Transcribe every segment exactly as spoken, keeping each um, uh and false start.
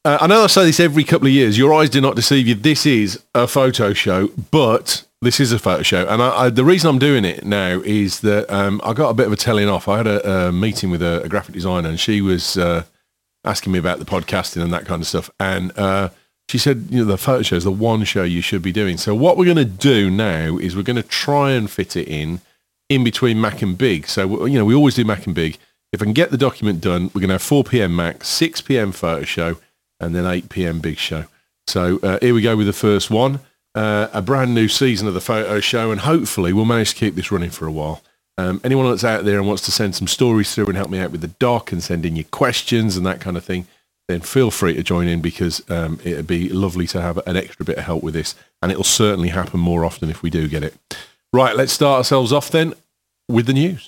uh, I know I say this every couple of years. Your eyes do not deceive you. This is a photo show, but this is a photo show. And I, I, the reason I'm doing it now is that um, I got a bit of a telling off. I had a, a meeting with a, a graphic designer, and she was uh, asking me about the podcasting and that kind of stuff. And uh, she said, you know, the photo show is the one show you should be doing. So what we're going to do now is we're going to try and fit it in, in between Mac and Big. So, you know, we always do Mac and Big. If I can get the document done, we're going to have four p.m. Mac, six p.m. photo show, and then eight p.m. Big show. So uh, here we go with the first one, uh, a brand new season of the photo show, and hopefully we'll manage to keep this running for a while. Um, anyone that's out there and wants to send some stories through and help me out with the doc and send in your questions and that kind of thing, then feel free to join in, because um, it'd be lovely to have an extra bit of help with this, and it'll certainly happen more often if we do get it. Right, let's start ourselves off then with the news.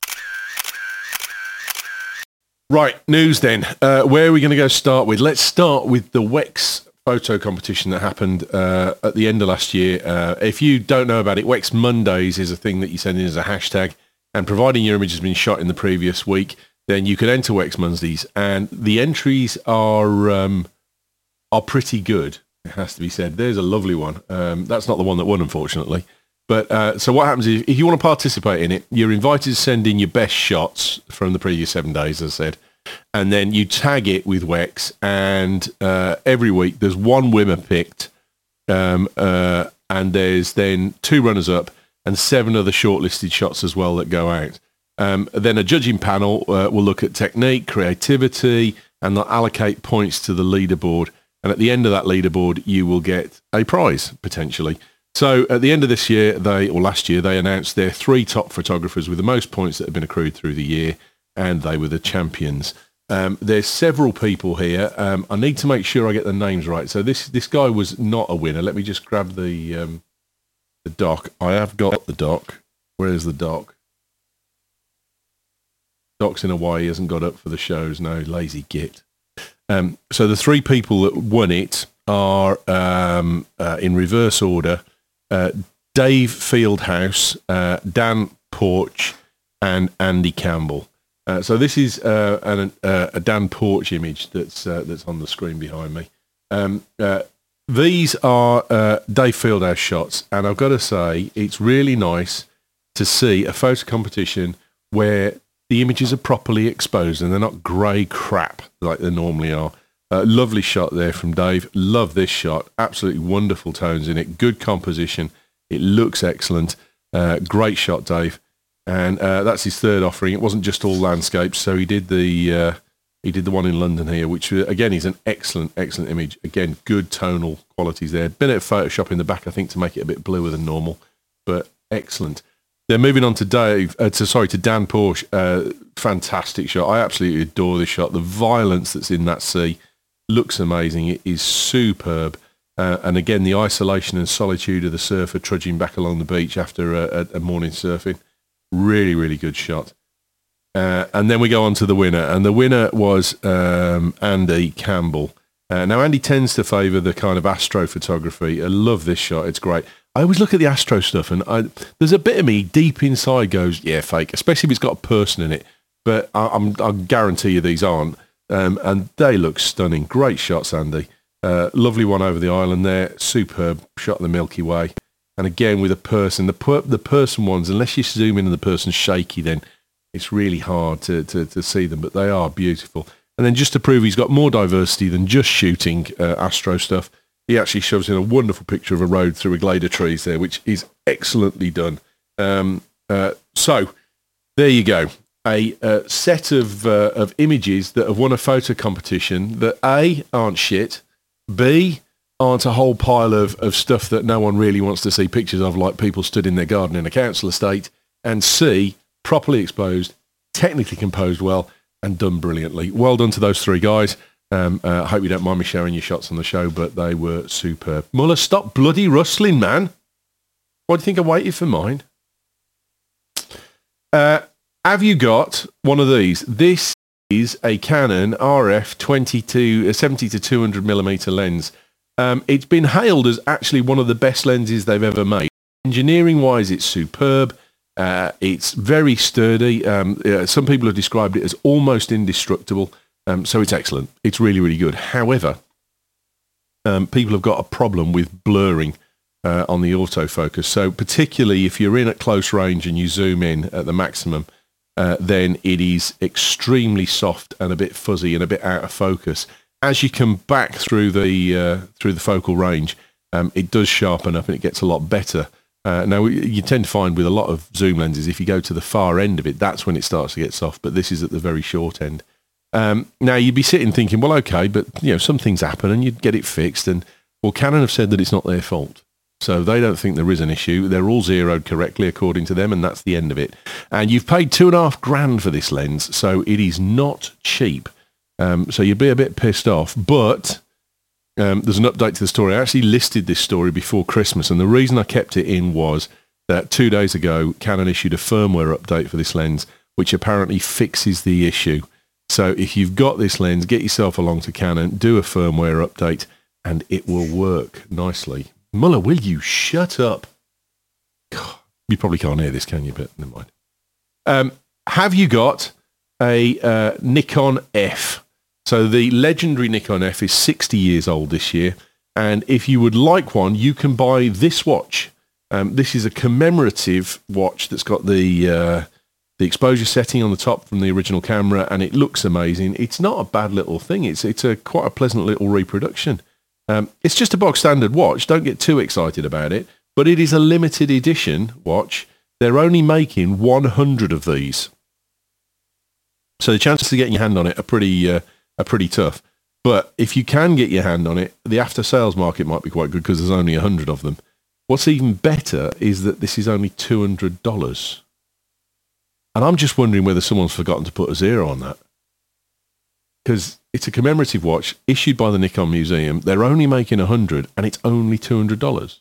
Right, news then. Uh, where are we going to go start with? Let's start with the Wex photo competition that happened uh, at the end of last year. Uh, if you don't know about it, Wex Mondays is a thing that you send in as a hashtag, and providing your image has been shot in the previous week, then you can enter Wex Mondays, and the entries are um, are pretty good, it has to be said. There's a lovely one. Um, that's not the one that won, unfortunately. But uh, so what happens is, if you want to participate in it, you're invited to send in your best shots from the previous seven days, as I said, and then you tag it with Wex, and uh, every week there's one winner picked, um, uh, and there's then two runners-up and seven other shortlisted shots as well that go out. Um, then a judging panel uh, will look at technique, creativity, and they'll allocate points to the leaderboard. And at the end of that leaderboard, you will get a prize, potentially. So at the end of this year, they or last year, they announced their three top photographers with the most points that have been accrued through the year, and they were the champions. Um, there's several people here. Um, I need to make sure I get the names right. So this this guy was not a winner. Let me just grab the um, the doc. I have got the doc. Where's the doc? Doc's in Hawaii, hasn't got up for the shows. No, lazy git. Um, so the three people that won it are, um, uh, in reverse order, uh, Dave Fieldhouse, uh, Dan Porch, and Andy Campbell. Uh, so this is uh, an, uh, a Dan Porch image that's uh, that's on the screen behind me. Um, uh, these are uh, Dave Fieldhouse shots, and I've got to say, it's really nice to see a photo competition where the images are properly exposed and they're not grey crap like they normally are. Uh, lovely shot there from Dave. Love this shot. Absolutely wonderful tones in it. Good composition. It looks excellent. Uh, great shot, Dave. And uh, that's his third offering. It wasn't just all landscapes. So he did the uh, he did the one in London here, which uh, again is an excellent, excellent image. Again, good tonal qualities there. Bit of Photoshop in the back, I think, to make it a bit bluer than normal, but excellent. They're moving on to Dave, uh, to sorry, to Dan Porsche. Uh, fantastic shot. I absolutely adore this shot. The violence that's in that sea looks amazing. It is superb. Uh, and again, the isolation and solitude of the surfer trudging back along the beach after a, a, a morning surfing. Really, really good shot. Uh, and then we go on to the winner. And the winner was um, Andy Campbell. Uh, now, Andy tends to favour the kind of astrophotography. I love this shot. It's great. I always look at the astro stuff, and I, there's a bit of me deep inside goes, yeah, fake, especially if it's got a person in it. But I, I'm, I guarantee you these aren't. Um, and they look stunning. Great shots, Andy. Uh, lovely one over the island there. Superb shot of the Milky Way. And again, with a person, the per, the person ones, unless you zoom in and the person's shaky, then it's really hard to, to, to see them. But they are beautiful. And then just to prove he's got more diversity than just shooting uh, astro stuff, he actually shoves in a wonderful picture of a road through a glade of trees there, which is excellently done. Um, uh, so, there you go. A uh, set of uh, of images that have won a photo competition that A, aren't shit, B, aren't a whole pile of, of stuff that no one really wants to see pictures of, like people stood in their garden in a council estate, and C, properly exposed, technically composed well, and done brilliantly. Well done to those three guys. Um, uh, I hope you don't mind me sharing your shots on the show, but they were superb. Muller, stop bloody rustling, man. Why do you think I waited for mine? Uh, have you got one of these? This is a Canon R F twenty-two, seventy to two hundred millimeter lens. Um, it's been hailed as actually one of the best lenses they've ever made. Engineering-wise, it's superb. Uh, it's very sturdy. Um, uh, some people have described it as almost indestructible. Um, so it's excellent. It's really, really good. However, um, people have got a problem with blurring uh, on the autofocus. So particularly if you're in at close range and you zoom in at the maximum, uh, then it is extremely soft and a bit fuzzy and a bit out of focus. As you come back through the uh, through the focal range, um, it does sharpen up and it gets a lot better. Uh, now, you tend to find with a lot of zoom lenses, if you go to the far end of it, that's when it starts to get soft, but this is at the very short end. Um, now, you'd be sitting thinking, well, okay, but you know, some things happen and you'd get it fixed. And well, Canon have said that it's not their fault. So they don't think there is an issue. They're all zeroed correctly according to them, and that's the end of it. And you've paid two and a half grand for this lens, so it is not cheap. Um, so you'd be a bit pissed off, but um, there's an update to the story. I actually listed this story before Christmas, and the reason I kept it in was that two days ago, Canon issued a firmware update for this lens, which apparently fixes the issue. So if you've got this lens, get yourself along to Canon, do a firmware update, and it will work nicely. Muller, will you shut up? God, you probably can't hear this, can you? But never mind. Um, have you got a uh, Nikon F? So the legendary Nikon F is sixty years old this year. And if you would like one, you can buy this watch. Um, this is a commemorative watch that's got the uh, the exposure setting on the top from the original camera, and it looks amazing. It's not a bad little thing. It's it's a quite a pleasant little reproduction. Um, it's just a box standard watch. Don't get too excited about it. But it is a limited edition watch. They're only making one hundred of these. So the chances of getting your hand on it are pretty uh, are pretty tough. But if you can get your hand on it, the after sales market might be quite good because there's only one hundred of them. What's even better is that this is only two hundred dollars. And I'm just wondering whether someone's forgotten to put a zero on that. Because it's a commemorative watch issued by the Nikon Museum. They're only making one hundred and it's only two hundred dollars.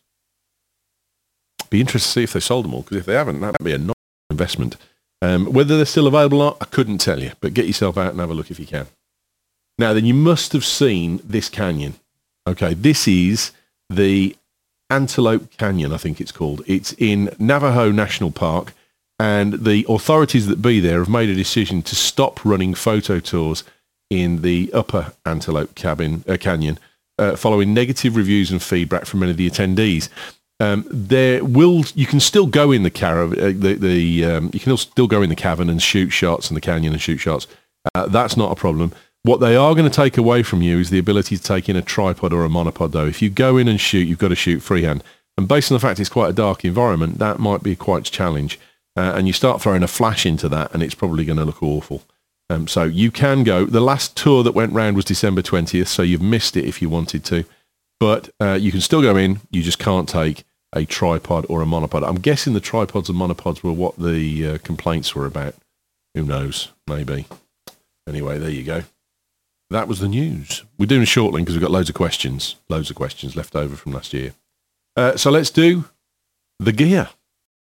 Be interested to see if they sold them all, because if they haven't, that'd be a nice investment. Um, whether they're still available or not, I couldn't tell you. But get yourself out and have a look if you can. Now, then you must have seen this canyon. Okay, this is the Antelope Canyon, I think it's called. It's in Navajo National Park, and the authorities that be there have made a decision to stop running photo tours in the upper Antelope cabin, uh, Canyon, uh, following negative reviews and feedback from many of the attendees. Um, there will you can still go in the caravan, uh, the, the um, you can still go in the cavern and shoot shots in the canyon and shoot shots. Uh, that's not a problem. What they are going to take away from you is the ability to take in a tripod or a monopod, though. If you go in and shoot, you've got to shoot freehand. And based on the fact it's quite a dark environment, that might be quite a challenge. Uh, and you start throwing a flash into that, and it's probably going to look awful. Um, so you can go. The last tour that went round was December twentieth, so you've missed it if you wanted to. But uh, you can still go in. You just can't take a tripod or a monopod. I'm guessing the tripods and monopods were what the uh, complaints were about. Who knows? Maybe. Anyway, there you go. That was the news. We're doing a short link because we've got loads of questions. Loads of questions left over from last year. Uh, so let's do the gear.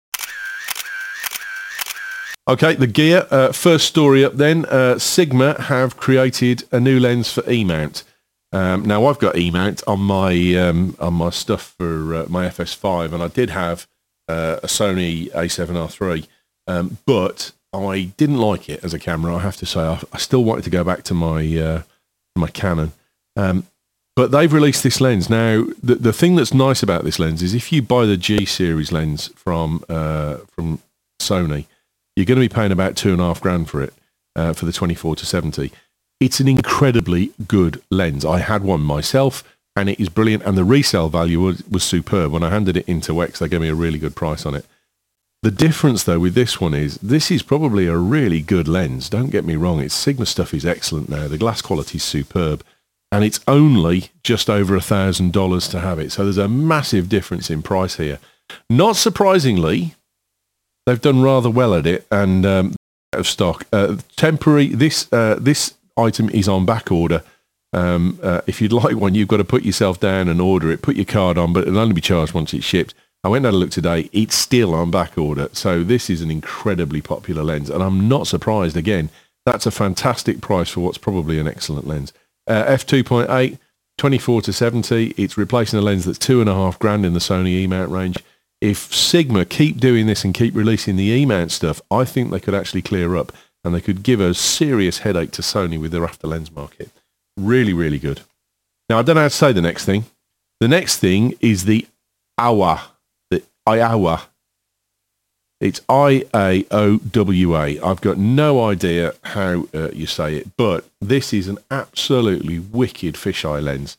Okay, the gear. Uh, first story up then. Uh, Sigma have created a new lens for E-mount. Um, now, I've got E-mount on my um, on my stuff for uh, my F S five, and I did have uh, a Sony A seven R three, um, but I didn't like it as a camera, I have to say. I, I still wanted to go back to my uh, my Canon. Um, but they've released this lens. Now, the, the thing that's nice about this lens is if you buy the G series lens from uh, from Sony, you're going to be paying about two and a half grand for it, uh, for the twenty-four to seventy. It's an incredibly good lens. I had one myself, and it is brilliant, and the resale value was, was superb. When I handed it into X, they gave me a really good price on it. The difference, though, with this one is this is probably a really good lens. Don't get me wrong. Its Sigma stuff is excellent now. The glass quality is superb, and it's only just over a thousand dollars to have it. So there's a massive difference in price here. Not surprisingly, they've done rather well at it, and um, out of stock. Uh, temporary. This uh, this item is on back order. Um, uh, if you'd like one, you've got to put yourself down and order it. Put your card on, but it'll only be charged once it's shipped. I went and had a look today. It's still on back order. So this is an incredibly popular lens, and I'm not surprised. Again, that's a fantastic price for what's probably an excellent lens. Uh, f two point eight, twenty-four to seventy. It's replacing a lens that's two and a half grand in the Sony E-mount range. If Sigma keep doing this and keep releasing the E-mount stuff, I think they could actually clear up. and they could give a serious headache to Sony with their after lens market. Really, really good. Now, I don't know how to say the next thing. The next thing is the Aowa, the Aowa. It's I A O W A. I've got no idea how uh, you say it, but this is an absolutely wicked fisheye lens.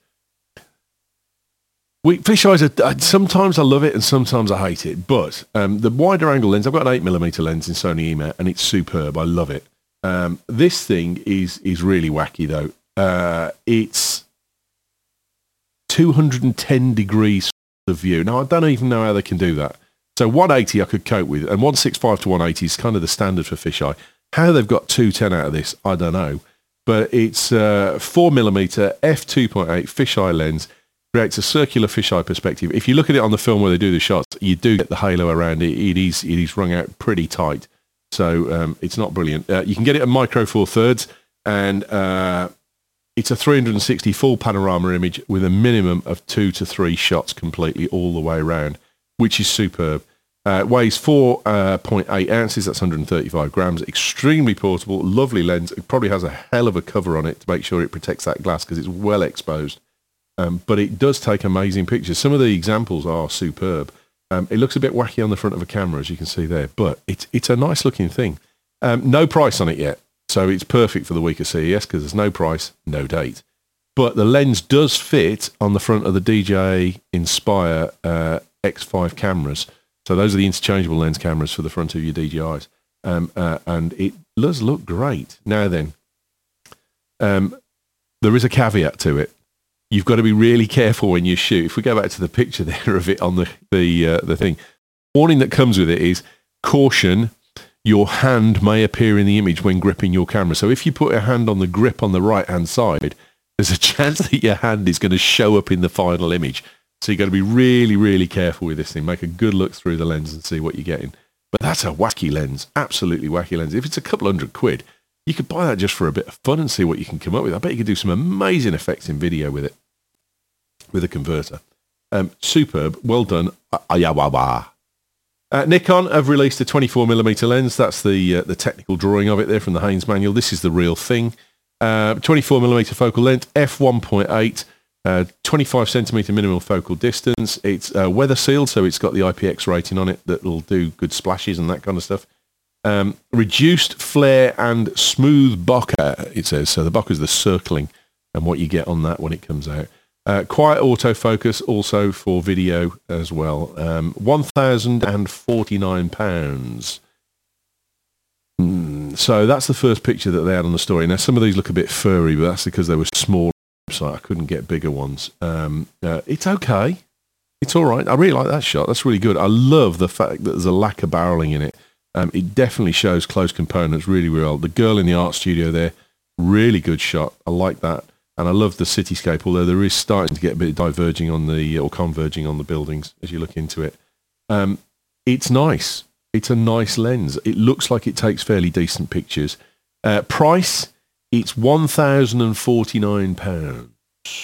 We, fisheyes are, sometimes I love it and sometimes I hate it, but um, the wider angle lens, I've got an eight millimeter lens in Sony E M A, and it's superb. I love it. Um, this thing is is really wacky though. Uh, it's two hundred ten degrees of view. Now, I don't even know how they can do that. So one eighty I could cope with, and one sixty-five to one eighty is kind of the standard for fisheye. How they've got two ten out of this, I don't know. But it's uh, four millimeter f two point eight fisheye lens, creates a circular fisheye perspective. If you look at it on the film where they do the shots, you do get the halo around it. It is, it is wrung out pretty tight. So um, it's not brilliant. Uh, you can get it at micro four thirds, and uh, it's a three hundred sixty full panorama image with a minimum of two to three shots completely all the way around, which is superb. Uh, it weighs four point eight ounces, that's one hundred thirty-five grams, extremely portable, lovely lens. It probably has a hell of a cover on it to make sure it protects that glass because it's well exposed. Um, but it does take amazing pictures. Some of the examples are superb. Um, it looks a bit wacky on the front of a camera, as you can see there, but it's, it's a nice looking thing. Um, no price on it yet, so it's perfect for the week of C E S because there's no price, no date. But the lens does fit on the front of the D J I Inspire uh, X five cameras. So those are the interchangeable lens cameras for the front of your D J Is. Um, uh, and it does look great. Now then, um, there is a caveat to it. You've got to be really careful when you shoot. If we go back to the picture there of it on the, the, uh, the thing, warning that comes with it is caution, your hand may appear in the image when gripping your camera. So if you put a hand on the grip on the right-hand side, there's a chance that your hand is going to show up in the final image. So you've got to be really, really careful with this thing. Make a good look through the lens and see what you're getting. But that's a wacky lens, absolutely wacky lens. If it's a couple hundred quid, you could buy that just for a bit of fun and see what you can come up with. I bet you could do some amazing effects in video with it, with a converter. Um, superb, well done. Aowa. Uh, Nikon have released a twenty-four millimeter lens. That's the uh, the technical drawing of it there from the Haynes manual. This is the real thing. Uh, twenty-four millimeter focal length, f one point eight. Uh, twenty-five centimeter minimum focal distance. It's uh, weather sealed, so it's got the I P X rating on it that will do good splashes and that kind of stuff. Um, reduced flare and smooth bokeh, it says. So the bokeh is the circling and what you get on that when it comes out. Uh, quiet autofocus also for video as well. Um, one thousand forty-nine pounds. Mm, so that's the first picture that they had on the story. Now some of these look a bit furry, but that's because they were small. So I couldn't get bigger ones. Um, uh, it's okay. It's all right. I really like that shot. That's really good. I love the fact that there's a lack of barreling in it. Um, it definitely shows close components really well. The girl in the art studio there, really good shot. I like that. And I love the cityscape, although there is starting to get a bit diverging on the, or converging on the buildings as you look into it. Um, it's nice. It's a nice lens. It looks like it takes fairly decent pictures. Uh, price, it's one thousand forty-nine pounds.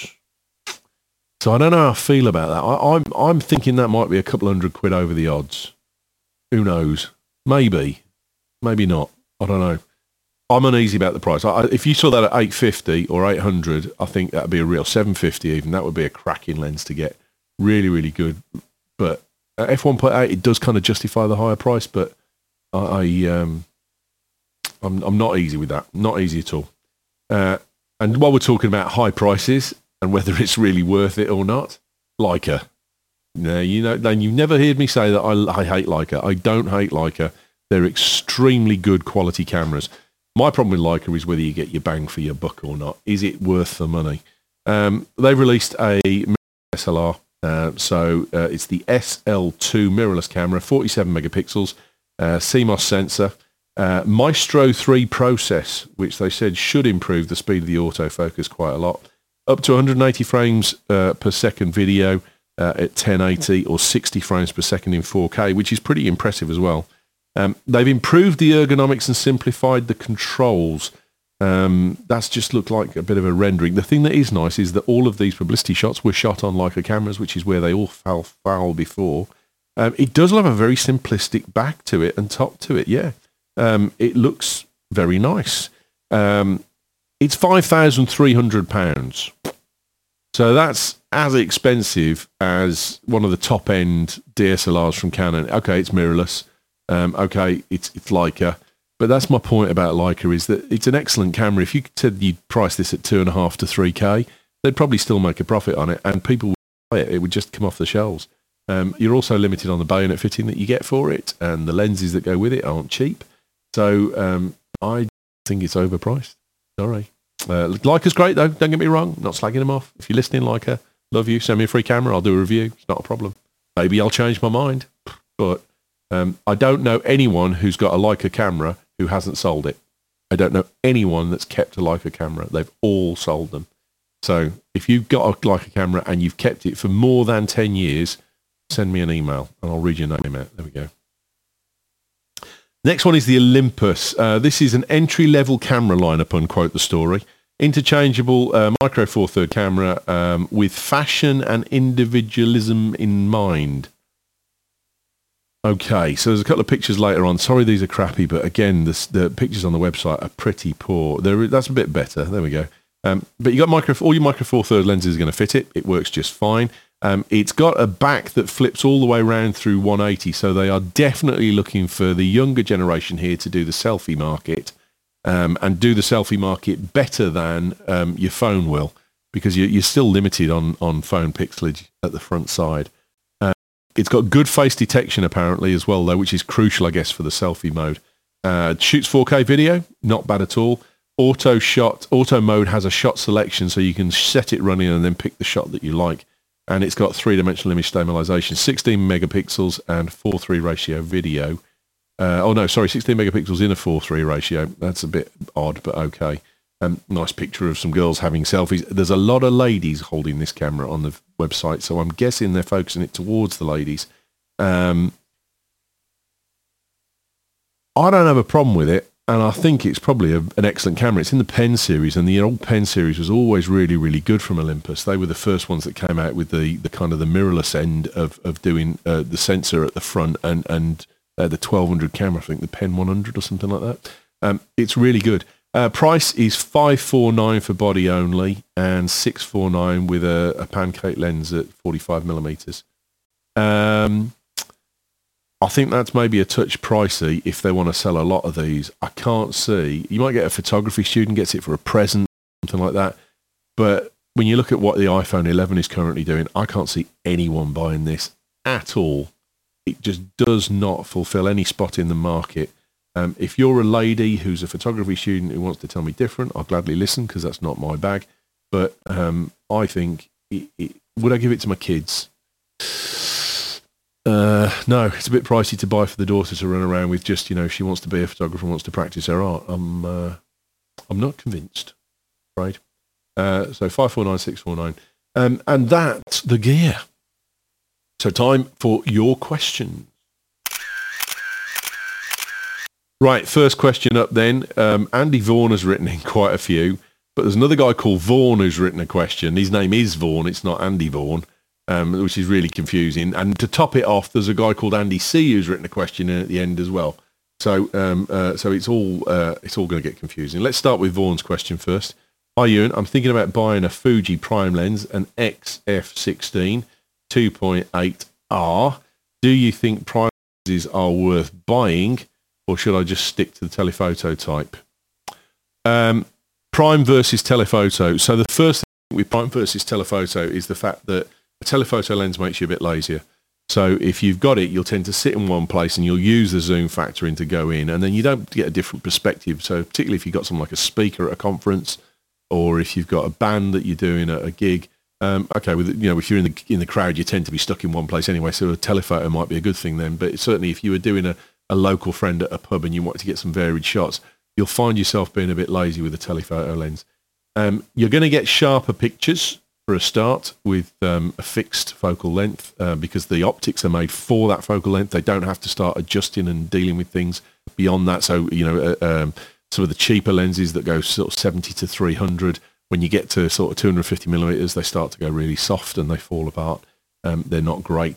So I don't know how I feel about that. I, I'm I'm thinking that might be a couple hundred quid over the odds. Who knows? Maybe. Maybe not. I don't know. I'm uneasy about the price. I, if you saw that at eight fifty or eight hundred, I think that would be a real seven fifty even. That would be a cracking lens to get. Really, really good. But at f one point eight, it does kind of justify the higher price, but I, I um, I'm, I'm not easy with that. Not easy at all. Uh, and while we're talking about high prices and whether it's really worth it or not, Leica. No, you know, then you've never heard me say that I, I hate Leica. I don't hate Leica. They're extremely good quality cameras. My problem with Leica is whether you get your bang for your buck or not. Is it worth the money? Um, they've released a S L R. Uh, so uh, it's the S L two mirrorless camera, forty-seven megapixels, uh, C M O S sensor. Uh, Maestro three process, which they said should improve the speed of the autofocus quite a lot. Up to one hundred eighty frames uh, per second video uh, at ten eighty or sixty frames per second in four K, which is pretty impressive as well. Um, they've improved the ergonomics and simplified the controls. Um, that's just looked like a bit of a rendering. The thing that is nice is that all of these publicity shots were shot on Leica cameras, which is where they all fell foul before. Um, it does have a very simplistic back to it and top to it, yeah. Um, it looks very nice. Um, it's five thousand three hundred pounds. So that's as expensive as one of the top-end D S L Rs from Canon. Okay, it's mirrorless. Um, okay, it's it's Leica. But that's my point about Leica, is that it's an excellent camera. If you said you'd price this at two and a half to three K, they'd probably still make a profit on it, and people would buy it. It would just come off the shelves. Um, you're also limited on the bayonet fitting that you get for it, and the lenses that go with it aren't cheap. So um, I think it's overpriced. Sorry. Uh, Leica's great, though. Don't get me wrong. I'm not slagging them off. If you're listening, Leica, love you. Send me a free camera. I'll do a review. It's not a problem. Maybe I'll change my mind. But um, I don't know anyone who's got a Leica camera who hasn't sold it. I don't know anyone that's kept a Leica camera. They've all sold them. So if you've got a Leica camera and you've kept it for more than ten years, send me an email and I'll read your name out. There we go. Next one is the Olympus. Uh, this is an entry-level camera lineup, unquote the story. Interchangeable uh, micro four thirds camera um, with fashion and individualism in mind. Okay, so there's a couple of pictures later on. Sorry, these are crappy, but again, this, the pictures on the website are pretty poor. They're, that's a bit better. There we go. Um, but you got micro, all your micro four thirds lenses are going to fit it. It works just fine. Um, it's got a back that flips all the way around through one eighty, so they are definitely looking for the younger generation here to do the selfie market um, and do the selfie market better than um, your phone will, because you're, you're still limited on, on phone pixelage at the front side. Uh, it's got good face detection apparently as well, though, which is crucial, I guess, for the selfie mode. Uh, it shoots four K video, not bad at all. Auto shot, auto mode has a shot selection, so you can set it running and then pick the shot that you like. And it's got three-dimensional image stabilization, sixteen megapixels and four three ratio video. Uh, oh, no, sorry, sixteen megapixels in a four three ratio. That's a bit odd, but okay. Um, nice picture of some girls having selfies. There's a lot of ladies holding this camera on the website, so I'm guessing they're focusing it towards the ladies. Um, I don't have a problem with it. And I think it's probably a, an excellent camera. It's in the Pen series, and the old Pen series was always really, really good from Olympus. They were the first ones that came out with the, the kind of the mirrorless end of, of doing uh, the sensor at the front and, and uh, the twelve hundred camera, I think the Pen one hundred or something like that. Um, it's really good. Uh, price is five forty-nine for body only and six forty-nine with a, a pancake lens at forty-five millimeters. Um, I think that's maybe a touch pricey if they want to sell a lot of these. I can't see. You might get a photography student gets it for a present, something like that. But when you look at what the iPhone eleven is currently doing, I can't see anyone buying this at all. It just does not fulfill any spot in the market. Um, if you're a lady who's a photography student who wants to tell me different, I'll gladly listen, because that's not my bag. But um, I think, it, it, would I give it to my kids? Uh, no, it's a bit pricey to buy for the daughter to run around with. Just, you know, if she wants to be a photographer and wants to practice her art. I'm, uh, I'm not convinced, right? Uh, so five four nine, six four nine, um, and that's the gear. So time for your questions. Right, first question up then. Um, Andy Vaughan has written in quite a few, but there's another guy called Vaughan who's written a question. His name is Vaughan. It's not Andy Vaughan. Um, which is really confusing. And to top it off, there's a guy called Andy C who's written a question in at the end as well. So um, uh, so it's all uh, it's all going to get confusing. Let's start with Vaughan's question first. Hi Ewan, I'm thinking about buying a Fuji prime lens, an X F sixteen two point eight R. Do you think prime lenses are worth buying, or should I just stick to the telephoto type? Um, prime versus telephoto. So the first thing with prime versus telephoto is the fact that a telephoto lens makes you a bit lazier. So if you've got it, you'll tend to sit in one place and you'll use the zoom factor in to go in, and then you don't get a different perspective. So particularly if you've got something like a speaker at a conference, or if you've got a band that you're doing at a gig, um, okay, with you know, if you're in the in the crowd, you tend to be stuck in one place anyway. So a telephoto might be a good thing then. But certainly if you were doing a, a local friend at a pub and you wanted to get some varied shots, you'll find yourself being a bit lazy with a telephoto lens. Um, you're going to get sharper pictures for a start with um, a fixed focal length uh, because the optics are made for that focal length. They don't have to start adjusting and dealing with things beyond that. So, you know, uh, um, some of the cheaper lenses that go sort of seventy to three hundred, when you get to sort of two hundred fifty millimeters, they start to go really soft and they fall apart. Um, they're not great.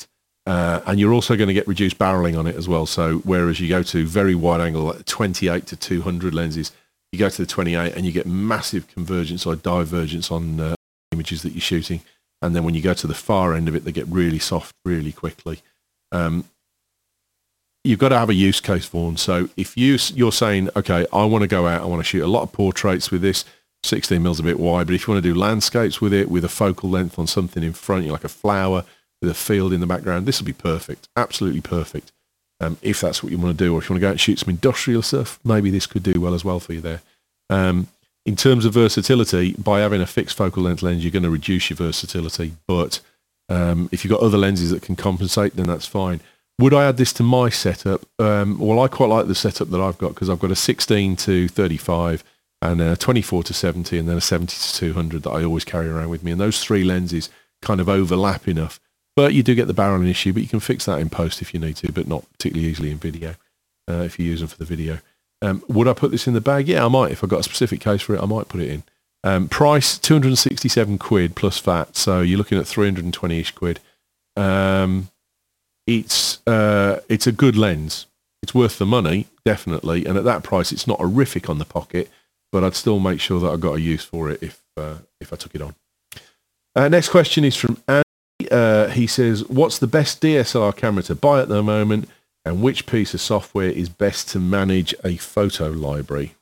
Uh, and you're also going to get reduced barreling on it as well. So whereas you go to very wide angle, like twenty-eight to two hundred lenses, you go to the twenty-eight and you get massive convergence or divergence on uh, images that you're shooting. And then when you go to the far end of it, they get really soft really quickly. Um, you've got to have a use case for them. So if you, you're saying, okay, I want to go out, I want to shoot a lot of portraits with this, sixteen mils a bit wide, but if you want to do landscapes with it, with a focal length on something in front, like a flower, with a field in the background, this will be perfect, absolutely perfect. Um, if that's what you want to do, or if you want to go out and shoot some industrial stuff, maybe this could do well as well for you there. Um, in terms of versatility, by having a fixed focal length lens, you're going to reduce your versatility. But um, if you've got other lenses that can compensate, then that's fine. Would I add this to my setup? Um, well, I quite like the setup that I've got because I've got a sixteen to thirty-five and a twenty-four to seventy and then a seventy to two hundred that I always carry around with me. And those three lenses kind of overlap enough. But you do get the barreling issue, but you can fix that in post if you need to, but not particularly easily in video, uh, if you use them for the video. Um, would I put this in the bag? Yeah, I might. If I've got a specific case for it, I might put it in. Um, price, two hundred sixty-seven quid plus V A T, so you're looking at three hundred twenty-ish quid. Um, it's, uh, it's a good lens. It's worth the money, definitely, and at that price, it's not horrific on the pocket, but I'd still make sure that I got a use for it if, uh, if I took it on. Uh, next question is from Anne. Uh, he says, what's the best D S L R camera to buy at the moment, and which piece of software is best to manage a photo library?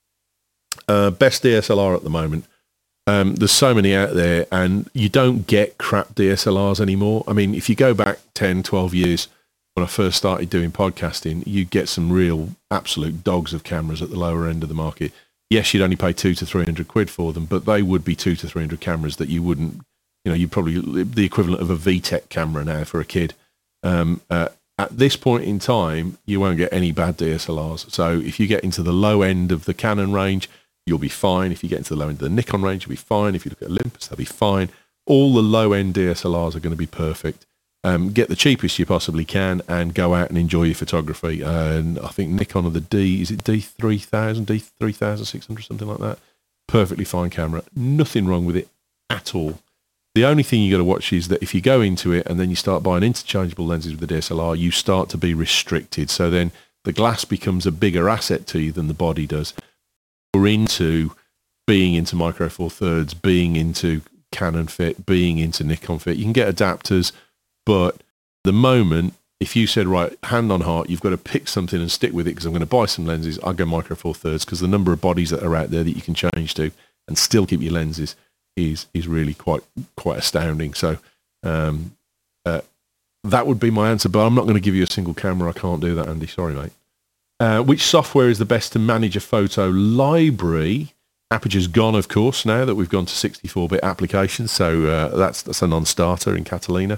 Uh, best D S L R at the moment. Um, there's so many out there, and you don't get crap D S L Rs anymore. I mean, if you go back ten, twelve years, when I first started doing podcasting, you get some real absolute dogs of cameras at the lower end of the market. Yes, you'd only pay two to three hundred quid for them, but they would be two to three hundred cameras that you wouldn't. You know, you're probably the equivalent of a V TEC camera now for a kid. Um, uh, at this point in time, you won't get any bad D S L Rs. So if you get into the low end of the Canon range, you'll be fine. If you get into the low end of the Nikon range, you'll be fine. If you look at Olympus, they'll be fine. All the low end D S L Rs are going to be perfect. Um, get the cheapest you possibly can and go out and enjoy your photography. Uh, and I think Nikon of the D, is it D three thousand, D three thousand six hundred, something like that? Perfectly fine camera. Nothing wrong with it at all. The only thing you got to watch is that if you go into it and then you start buying interchangeable lenses with the D S L R, you start to be restricted. So then the glass becomes a bigger asset to you than the body does. We're into being into Micro Four Thirds, being into Canon Fit, being into Nikon Fit. You can get adapters, but the moment, if you said, right, hand on heart, you've got to pick something and stick with it because I'm going to buy some lenses, I'll go Micro Four Thirds because the number of bodies that are out there that you can change to and still keep your lenses is is really quite quite astounding. So um, uh, that would be my answer, but I'm not going to give you a single camera. I can't do that, Andy. Sorry, mate. Uh, which software is the best to manage a photo library? Aperture's gone, of course, now that we've gone to sixty-four bit applications, so uh, that's that's a non-starter in Catalina.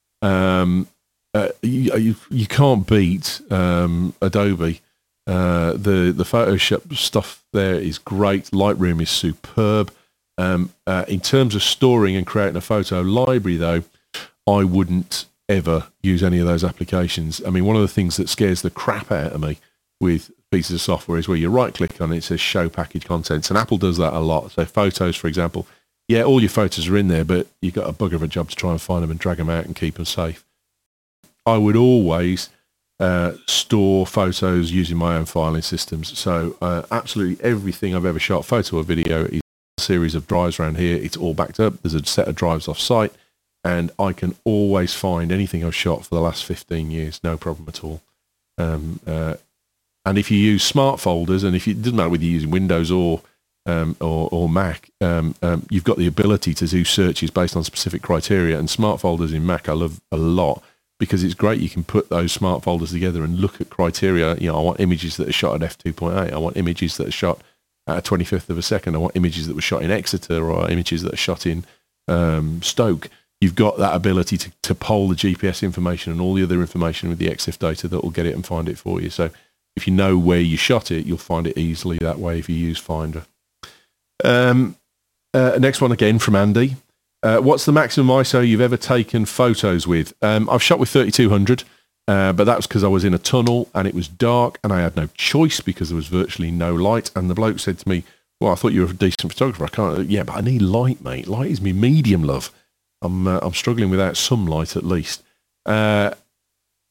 Um, uh, you, you you can't beat um, Adobe. Uh, the the Photoshop stuff there is great. Lightroom is superb. Um, uh, in terms of storing and creating a photo library, though, I wouldn't ever use any of those applications. I mean, one of the things that scares the crap out of me with pieces of software is where you right-click on it, it says Show Package Contents, and Apple does that a lot. So Photos, for example, yeah, all your photos are in there, but you've got a bugger of a job to try and find them and drag them out and keep them safe. I would always uh, store photos using my own filing systems. So uh, absolutely everything I've ever shot, photo or video, is series of drives around here. It's all backed up. There's a set of drives off site, and I can always find anything I've shot for the last fifteen years, no problem at all. Um, uh, and if you use smart folders, and if you, it doesn't matter whether you're using Windows or um, or, or Mac, um, um, you've got the ability to do searches based on specific criteria. And smart folders in Mac I love a lot because it's great. You can put those smart folders together and look at criteria. You know, I want images that are shot at f two point eight. I want images that are shot at a twenty-fifth of a second. I want images that were shot in Exeter or images that are shot in um, Stoke. You've got that ability to, to poll the G P S information and all the other information with the E X I F data that will get it and find it for you. So if you know where you shot it, you'll find it easily that way if you use Finder. Um, uh, next one again from Andy. Uh, what's the maximum I S O you've ever taken photos with? Um, I've shot with thirty-two hundred. Uh, but that was because I was in a tunnel and it was dark and I had no choice because there was virtually no light. And the bloke said to me, well, I thought you were a decent photographer. I can't, yeah, but I need light, mate. Light is me medium, love. I'm uh, I'm struggling without some light at least. Uh,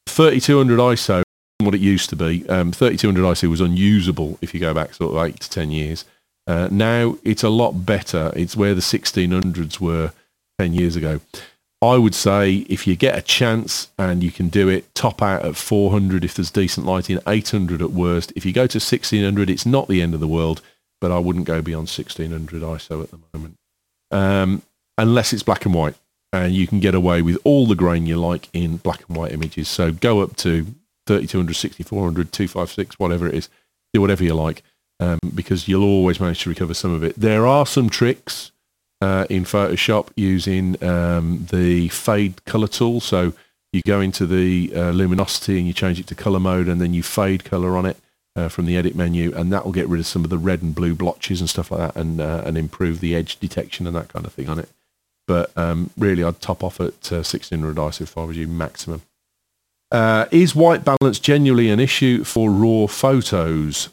thirty-two hundred I S O, what it used to be, um, thirty-two hundred I S O was unusable if you go back sort of eight to ten years. Uh, now it's a lot better. It's where the sixteen hundreds were ten years ago. I would say if you get a chance and you can do it, top out at four hundred if there's decent lighting, eight hundred at worst. If you go to sixteen hundred, it's not the end of the world, but I wouldn't go beyond sixteen hundred I S O at the moment, um, unless it's black and white. And you can get away with all the grain you like in black and white images. So go up to thirty-two hundred, sixty-four hundred, two fifty-six, whatever it is. Do whatever you like, um, because you'll always manage to recover some of it. There are some tricks uh, in Photoshop using um, the fade color tool. So you go into the uh, luminosity and you change it to color mode, and then you fade color on it uh, from the edit menu, and that will get rid of some of the red and blue blotches and stuff like that, and uh, and improve the edge detection and that kind of thing on it. But um, really, I'd top off at uh, sixteen hundred I S O if I was you, maximum. Uh, is white balance genuinely an issue for RAW photos?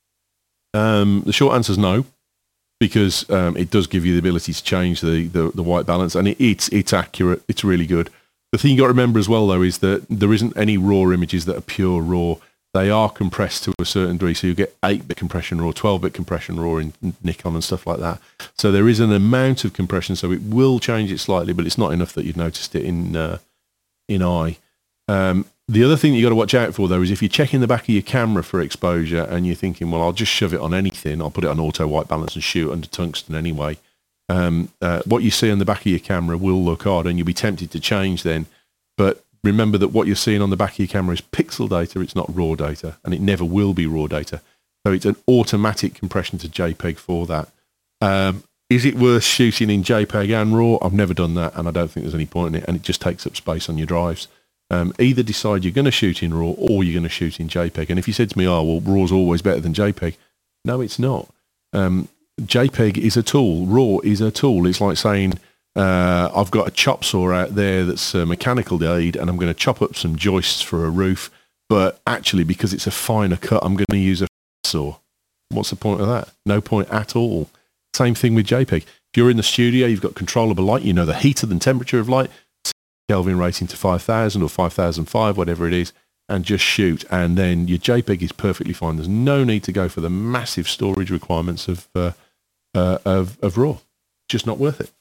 Um, the short answer is no, because um, it does give you the ability to change the, the, the white balance, and it, it's it's accurate. It's really good. The thing you got to remember as well, though, is that there isn't any RAW images that are pure RAW. They are compressed to a certain degree, so you get eight bit compression RAW, twelve bit compression RAW in Nikon and stuff like that. So there is an amount of compression, so it will change it slightly, but it's not enough that you've noticed it in uh, in eye. Um, the other thing that you got to watch out for, though, is if you're checking the back of your camera for exposure and you're thinking, well, I'll just shove it on anything, I'll put it on auto white balance and shoot under tungsten anyway. Um, uh, what you see on the back of your camera will look odd, and you'll be tempted to change then. But remember that what you're seeing on the back of your camera is pixel data, it's not raw data, and it never will be raw data. So it's an automatic compression to JPEG for that. Um, is it worth shooting in JPEG and RAW? I've never done that, and I don't think there's any point in it, and it just takes up space on your drives. Um, either decide you're going to shoot in RAW or you're going to shoot in JPEG. And if you said to me, oh, well, RAW's always better than JPEG, no, it's not. Um, JPEG is a tool. RAW is a tool. It's like saying, Uh, I've got a chop saw out there that's a mechanical aid, and I'm going to chop up some joists for a roof, but actually because it's a finer cut, I'm going to use a saw. What's the point of that? No point at all. Same thing with JPEG. If you're in the studio, you've got controllable light, you know the heat and temperature of light, Kelvin rating to five thousand or five thousand five, whatever it is, and just shoot, and then your JPEG is perfectly fine. There's no need to go for the massive storage requirements of uh, uh, of, of RAW. Just not worth it.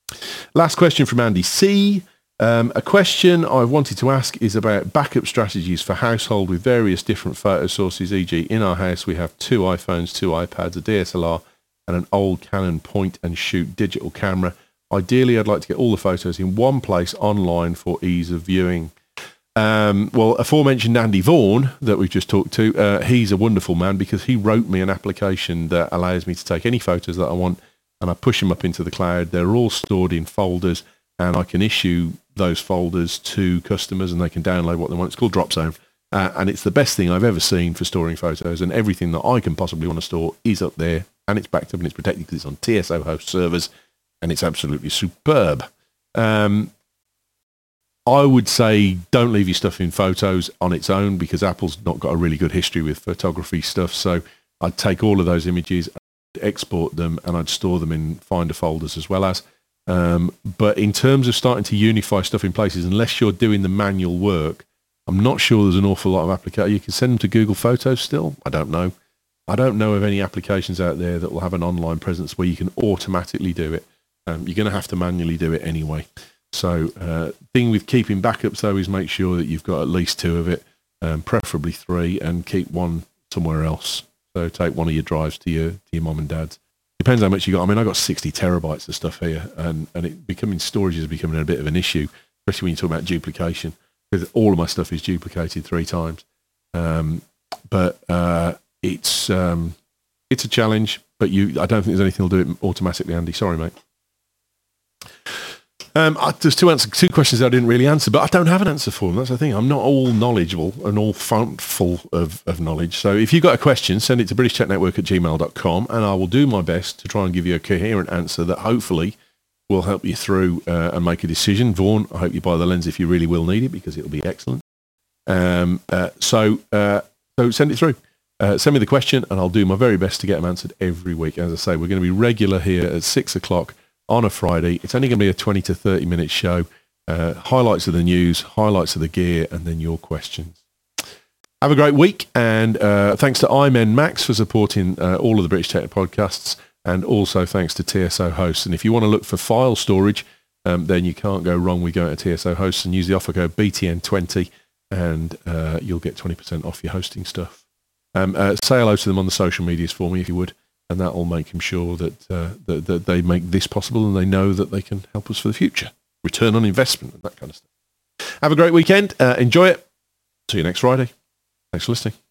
Last question from Andy C. Um, a question I wanted to ask is about backup strategies for household with various different photo sources, for example in our house we have two iPhones, two iPads, a D S L R and an old Canon point and shoot digital camera. Ideally, I'd like to get all the photos in one place online for ease of viewing. Um, well, aforementioned Andy Vaughan that we've just talked to, uh, he's a wonderful man because he wrote me an application that allows me to take any photos that I want, and I push them up into the cloud. They're all stored in folders, and I can issue those folders to customers, and they can download what they want. It's called Dropzone, uh, and it's the best thing I've ever seen for storing photos, and everything that I can possibly want to store is up there, and it's backed up and it's protected because it's on T S O host servers, and it's absolutely superb. Um, I would say don't leave your stuff in photos on its own because Apple's not got a really good history with photography stuff, so I'd take all of those images, export them, and I'd store them in Finder folders as well as. Um, but in terms of starting to unify stuff in places, unless you're doing the manual work, I'm not sure there's an awful lot of applications. You can send them to Google Photos still. I don't know. I don't know of any applications out there that will have an online presence where you can automatically do it. Um, you're going to have to manually do it anyway. So uh, thing with keeping backups, though, is make sure that you've got at least two of it, um, preferably three, and keep one somewhere else. So take one of your drives to your to your mum and dad's. Depends how much you got. I mean, I got sixty terabytes of stuff here, and, and it becoming storage is becoming a bit of an issue, especially when you talk about duplication, because all of my stuff is duplicated three times. Um, but uh, it's um, it's a challenge. But you, I don't think there's anything that'll do it automatically, Andy. Sorry, mate. Um, I, there's two answer, two questions I didn't really answer, but I don't have an answer for them. That's the thing. I'm not all knowledgeable and all full of, of knowledge. So if you've got a question, send it to british tech network at gmail dot com, and I will do my best to try and give you a coherent answer that hopefully will help you through uh, and make a decision. Vaughan, I hope you buy the lens if you really will need it, because it'll be excellent. Um, uh, so, uh, so send it through. Uh, send me the question, and I'll do my very best to get them answered every week. As I say, we're going to be regular here at six o'clock on a Friday. It's only going to be a twenty to thirty minute show. Uh, highlights of the news, highlights of the gear, and then your questions. Have a great week, and uh, thanks to iMen Max for supporting uh, all of the British Tech podcasts, and also thanks to T S O Hosts. And if you want to look for file storage, um, then you can't go wrong with going to T S O Hosts and use the offer code B T N twenty, and uh, you'll get twenty percent off your hosting stuff. Um, uh, say hello to them on the social medias for me if you would, and that will make them sure that, uh, that, that they make this possible and they know that they can help us for the future. Return on investment and that kind of stuff. Have a great weekend. Uh, enjoy it. See you next Friday. Thanks for listening.